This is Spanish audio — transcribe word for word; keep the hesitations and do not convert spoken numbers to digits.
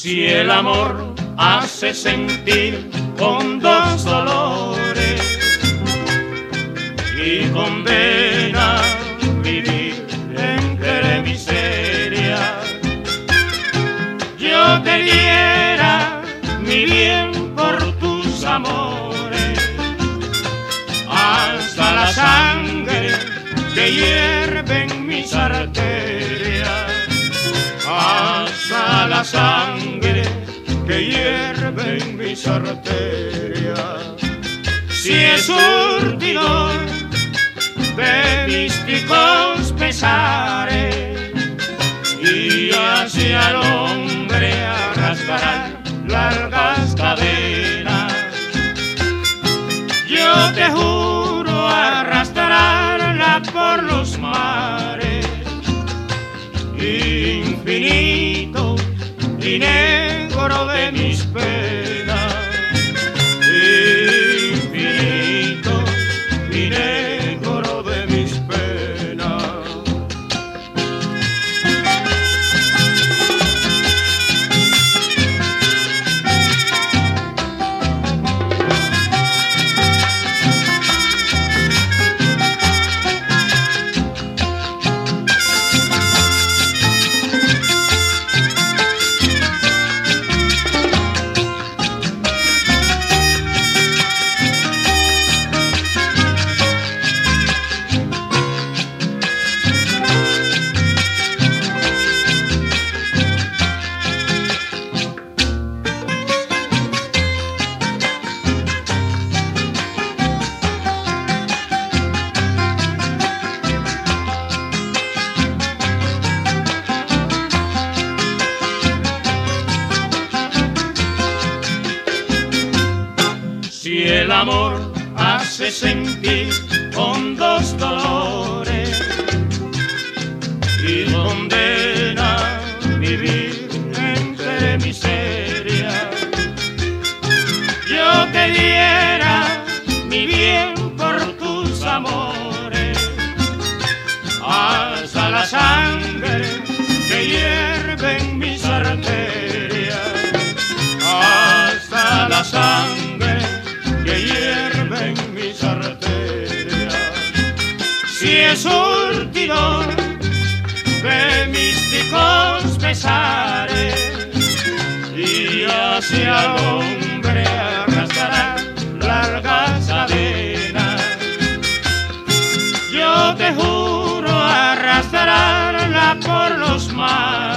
Si el amor hace sentir hondos dolores y condena vivir entre miseria, yo te diera mi bien por tus amores, hasta la sangre que hierve en mis arterias, hasta la sangre que hierve en mis arterias. Si es surtidor de místicos pesares y hacia el hombre arrastrarán largas cadenas, yo te juro arrastrarla por los mares, infinito y negro de mis penas, infinito y negro de mis penas. Si el amor hace sentir hondos dolores y condena vivir entre miseria, yo te diera mi bien por tus amores, hasta la sangre que hierve en mis arterias, hasta la sangre que hierve en mis arterias. Si es surtidor de místicos pesares y hacia el hombre arrastrará largas cadenas, yo te juro arrastrarla por los mares,